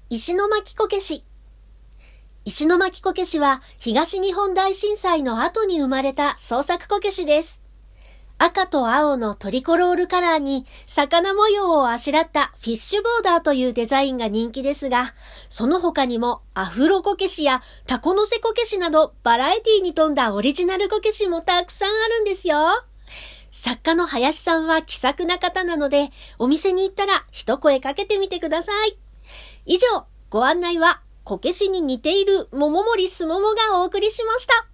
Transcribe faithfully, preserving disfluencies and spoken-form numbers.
石巻こけし。石巻こけしは東日本大震災の後に生まれた創作こけしです。赤と青のトリコロールカラーに魚模様をあしらったフィッシュボーダーというデザインが人気ですが、その他にもアフロこけしやタコのせこけしなどバラエティに富んだオリジナルこけしもたくさんあるんですよ。作家の林さんは気さくな方なので、お店に行ったら一声かけてみてください。以上、ご案内はこけしに似ている桃森すももがお送りしました。